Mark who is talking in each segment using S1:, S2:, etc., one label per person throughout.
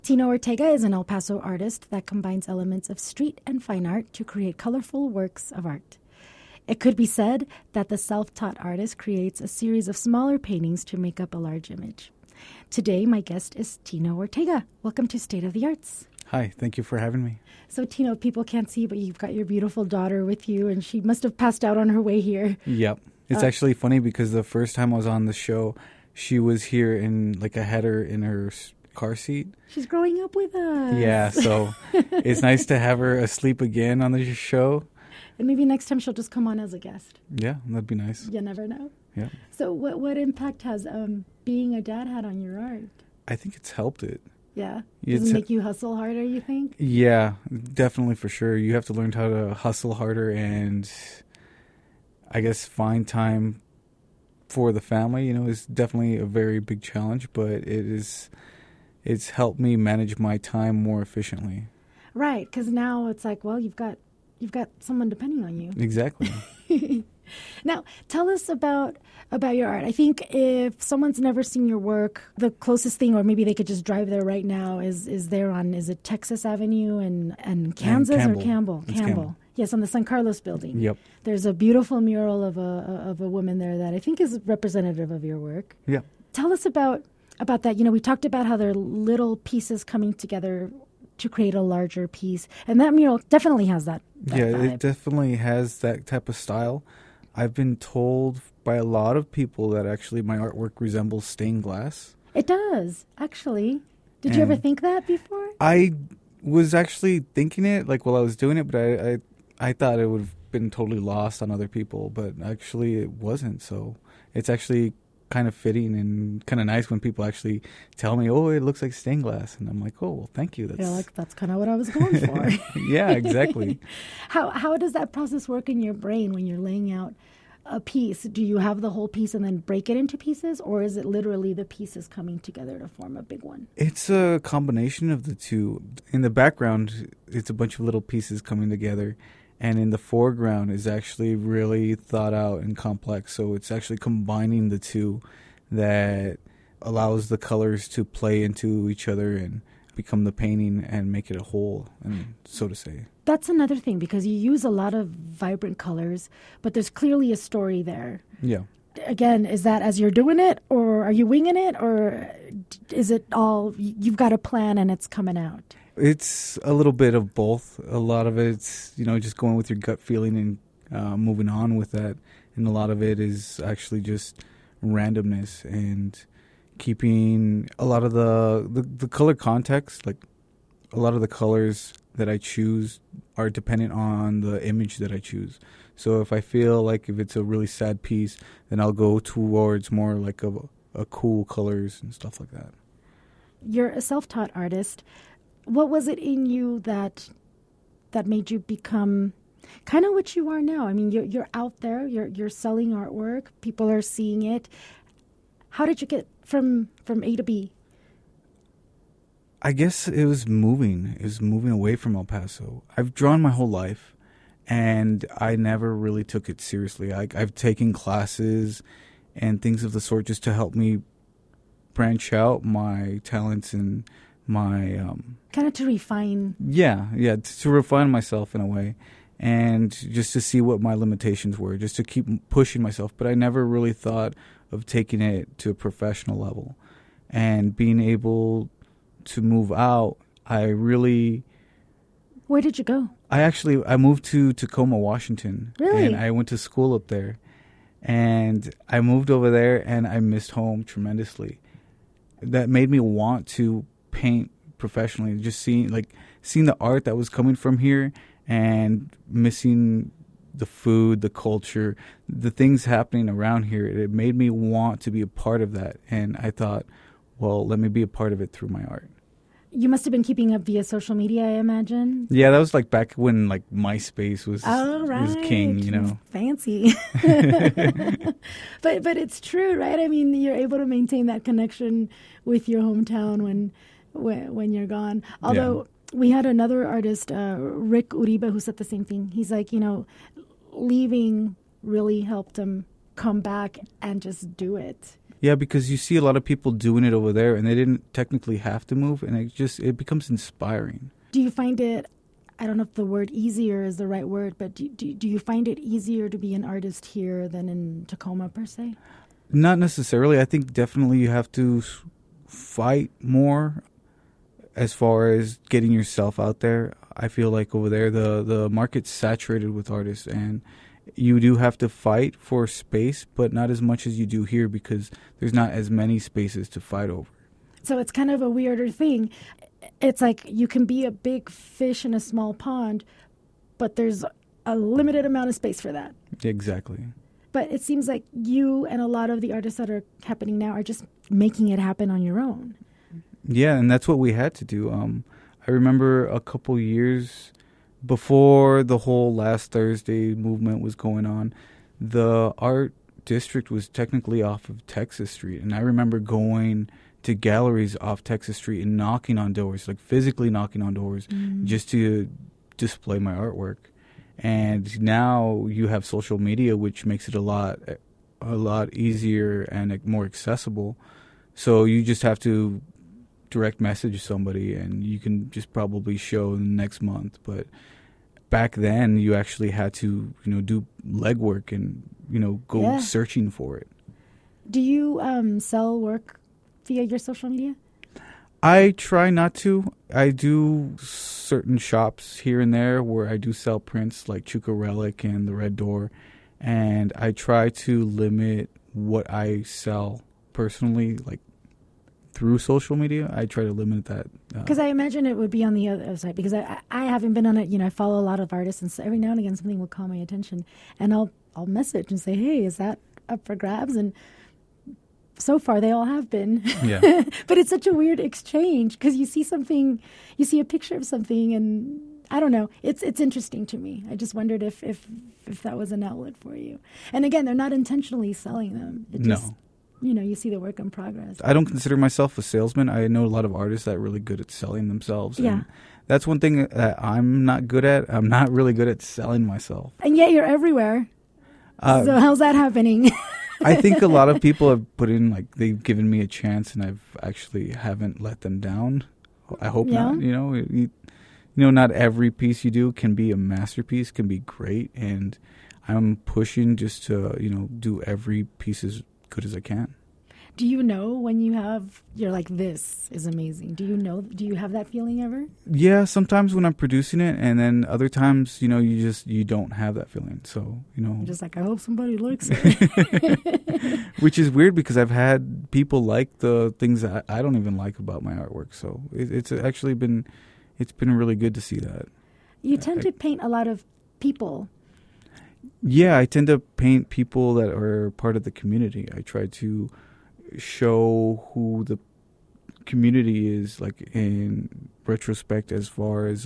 S1: Tino Ortega is an El Paso artist that combines elements of street and fine art to create colorful works of art. It could be said that the self-taught artist creates a series of smaller paintings to make up a large image. Today, my guest is Tino Ortega. Welcome to State of the Arts.
S2: Hi, thank you for having me.
S1: So, Tino, people can't see, but you've got your beautiful daughter with you, and she must have passed out on her way here.
S2: Yep. It's actually funny because the first time I was on the show, she was here and I had her in her car seat.
S1: She's growing up with us.
S2: Yeah, so it's nice to have her asleep again on the show.
S1: And maybe next time she'll just come on as a guest.
S2: Yeah, that'd be nice.
S1: You never know.
S2: Yeah.
S1: So what impact has being a dad had on your art?
S2: I think it's helped it.
S1: Yeah. Does it make you hustle harder, you think?
S2: Yeah, definitely for sure. You have to learn how to hustle harder and I guess find time for the family. Is definitely a very big challenge, but it's helped me manage my time more efficiently. Right,
S1: because now it's like, well, you've got someone depending on you.
S2: Exactly.
S1: Now, tell us about your art. I think if someone's never seen your work, the closest thing, or maybe they could just drive there right now, is there on, is it Texas Avenue and Kansas
S2: and
S1: or Campbell?
S2: Campbell.
S1: Yes, on the San Carlos building.
S2: Yep.
S1: There's a beautiful mural of a woman there that I think is representative of your work.
S2: Yeah.
S1: Tell us about that. We talked about how there are little pieces coming together to create a larger piece. And that mural definitely has that vibe.
S2: It definitely has that type of style. I've been told by a lot of people that actually my artwork resembles stained glass.
S1: It does, actually. Did you ever think that before?
S2: I was actually thinking it, while I was doing it, but I thought it would have been totally lost on other people, but actually it wasn't. So it's actually kind of fitting and kind of nice when people actually tell me, oh, it looks like stained glass. And I'm like, oh, well, thank you.
S1: That's kind of what I was going for.
S2: Yeah, exactly.
S1: How does that process work in your brain when you're laying out a piece? Do you have the whole piece and then break it into pieces, or is it literally the pieces coming together to form a big one?
S2: It's a combination of the two. In the background, it's a bunch of little pieces coming together. And in the foreground is actually really thought out and complex. So it's actually combining the two that allows the colors to play into each other and become the painting and make it a whole, and so to say.
S1: That's another thing, because you use a lot of vibrant colors, but there's clearly a story there.
S2: Yeah.
S1: Again, is that as you're doing it, or are you winging it, or is it all, you've got a plan and it's coming out?
S2: It's a little bit of both. A lot of it's, just going with your gut feeling and moving on with that. And a lot of it is actually just randomness and keeping a lot of the color context. Like a lot of the colors that I choose are dependent on the image that I choose. So if I feel like if it's a really sad piece, then I'll go towards more like a cool colors and stuff like that.
S1: You're a self-taught artist. What was it in you that made you become kind of what you are now? I mean, you're out there, you're selling artwork, people are seeing it. How did you get from A to B?
S2: I guess it was moving. It was moving away from El Paso. I've drawn my whole life, and I never really took it seriously. I've taken classes and things of the sort just to help me branch out my talents and my
S1: kind of to refine.
S2: Yeah, to refine myself in a way, and just to see what my limitations were, just to keep pushing myself. But I never really thought of taking it to a professional level, and being able to move out. Where
S1: did you go?
S2: I moved to Tacoma, Washington.
S1: Really?
S2: And I went to school up there, and I moved over there, and I missed home tremendously. That made me want to paint professionally, just seeing the art that was coming from here and missing the food, the culture, the things happening around here. It made me want to be a part of that, and I thought, well, let me be a part of it through my art.
S1: You must have been keeping up via social media, I imagine.
S2: Yeah, that was back when MySpace was king,
S1: Fancy. But it's true, right? I mean, you're able to maintain that connection with your hometown when you're gone. Although we had another artist, Rick Uribe, who said the same thing. He's like, leaving really helped him come back and just do it.
S2: Yeah, because you see a lot of people doing it over there, and they didn't technically have to move, and it becomes inspiring.
S1: Do you find it, I don't know if the word easier is the right word, but do you find it easier to be an artist here than in Tacoma per se?
S2: Not necessarily. I think definitely you have to fight more as far as getting yourself out there. I feel like over there the market's saturated with artists, and you do have to fight for space, but not as much as you do here because there's not as many spaces to fight over.
S1: So it's kind of a weirder thing. It's like you can be a big fish in a small pond, but there's a limited amount of space for that.
S2: Exactly.
S1: But it seems like you and a lot of the artists that are happening now are just making it happen on your own.
S2: Yeah, and that's what we had to do. I remember a couple years before the whole Last Thursday movement was going on, the art district was technically off of Texas Street. And I remember going to galleries off Texas Street and knocking on doors, like physically knocking on doors, just to display my artwork. And now you have social media, which makes it a lot easier and more accessible. So you just have to direct message somebody, and you can just probably show next month. But back then, you actually had to, do legwork and go searching for it.
S1: Do you sell work via your social media?
S2: I try not to. I do certain shops here and there where I do sell prints like Chuka Relic and the Red Door, and I try to limit what I sell personally, like through social media. I try to limit that.
S1: Because I imagine it would be on the other side, because I haven't been on it. I follow a lot of artists, and so every now and again something will call my attention, and I'll message and say, hey, is that up for grabs? And so far, they all have been.
S2: Yeah.
S1: But it's such a weird exchange because you see something, you see a picture of something, and I don't know. It's interesting to me. I just wondered if that was an outlet for you. And again, they're not intentionally selling them. It just,
S2: no.
S1: You see the work in progress.
S2: I don't consider myself a salesman. I know a lot of artists that are really good at selling themselves.
S1: Yeah.
S2: And that's one thing that I'm not good at. I'm not really good at selling myself.
S1: And yet you're everywhere. So how's that happening?
S2: I think a lot of people have put in, they've given me a chance, and I've actually haven't let them down. I hope not. Not every piece you do can be a masterpiece, can be great, and I'm pushing just to, do every piece as good as I can.
S1: Do you know when you're like, this is amazing? Do you have that feeling ever?
S2: Yeah, sometimes when I'm producing it, and then other times, you don't have that feeling. So,
S1: I'm just like, I hope somebody likes it.
S2: Which is weird because I've had people like the things that I don't even like about my artwork. So it's actually been really good to see that.
S1: You tend to paint a lot of people.
S2: Yeah, I tend to paint people that are part of the community. I try to show who the community is, like in retrospect, as far as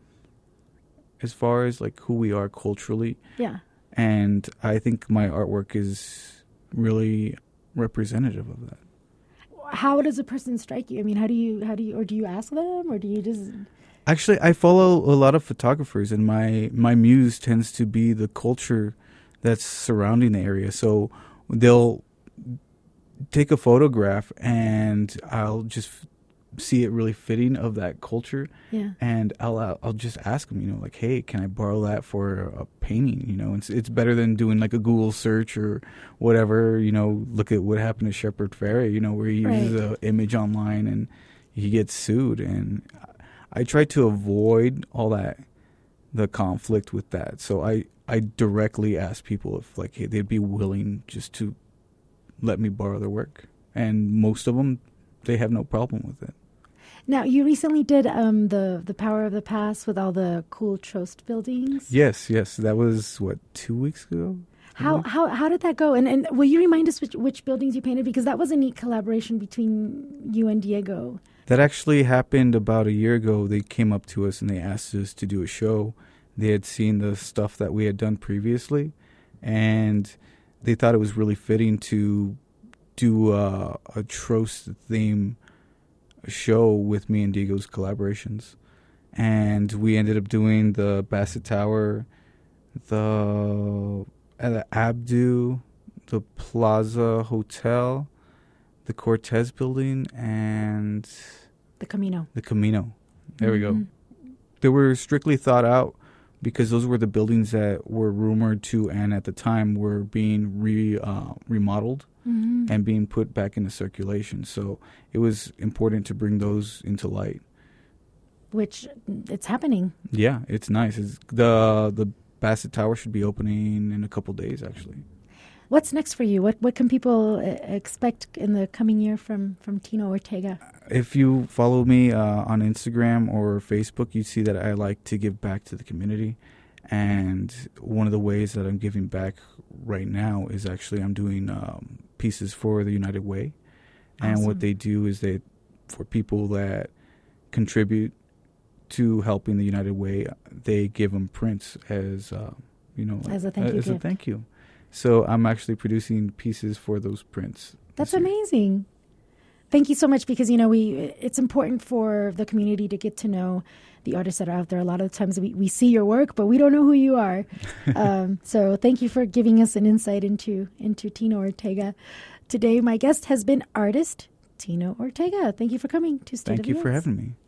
S2: who we are culturally.
S1: Yeah.
S2: And I think my artwork is really representative of that.
S1: How does a person strike you? I mean, how do you, or do you ask them, or do you just?
S2: Actually, I follow a lot of photographers, and my muse tends to be the culture that's surrounding the area. So they'll take a photograph, and I'll just see it really fitting of that culture.
S1: Yeah.
S2: And I'll just ask them, like, hey, can I borrow that for a painting? It's better than doing like a Google search or whatever. Look at what happened to Shepard Fairey, where he uses an image online and he gets sued. And I try to avoid all that, the conflict with that. So I directly ask people if hey, they'd be willing just to let me borrow their work. And most of them, they have no problem with it.
S1: Now, you recently did the Power of the Past with all the cool Trost buildings.
S2: Yes. That was, 2 weeks ago?
S1: How did that go? And will you remind us which buildings you painted? Because that was a neat collaboration between you and Diego.
S2: That actually happened about a year ago. They came up to us and they asked us to do a show. They had seen the stuff that we had done previously, and they thought it was really fitting to do a Trost theme show with me and Diego's collaborations. And we ended up doing the Bassett Tower, the Abdu, the Plaza Hotel, the Cortez Building, and
S1: The Camino.
S2: the Camino. There we go. They were strictly thought out because those were the buildings that were rumored to, and at the time were being remodeled and being put back into circulation. So it was important to bring those into light.
S1: Which it's happening.
S2: Yeah, it's nice. The Bassett Tower should be opening in a couple days, actually.
S1: What's next for you? What can people expect in the coming year from Tino Ortega?
S2: If you follow me on Instagram or Facebook, you see that I like to give back to the community. And one of the ways that I'm giving back right now is actually I'm doing pieces for the United Way. And
S1: Awesome.
S2: what they do is for people that contribute to helping the United Way, they give them prints as,
S1: As a thank you
S2: as a
S1: gift.
S2: thank you. So I'm actually producing pieces for those prints.
S1: That's
S2: this year.
S1: amazing. Thank you so much because, it's important for the community to get to know the artists that are out there. A lot of the times we see your work, but we don't know who you are. So thank you for giving us an insight into Tino Ortega. Today, my guest has been artist Tino Ortega. Thank you for coming to State of
S2: Thank
S1: the
S2: you for
S1: Arts.
S2: having me.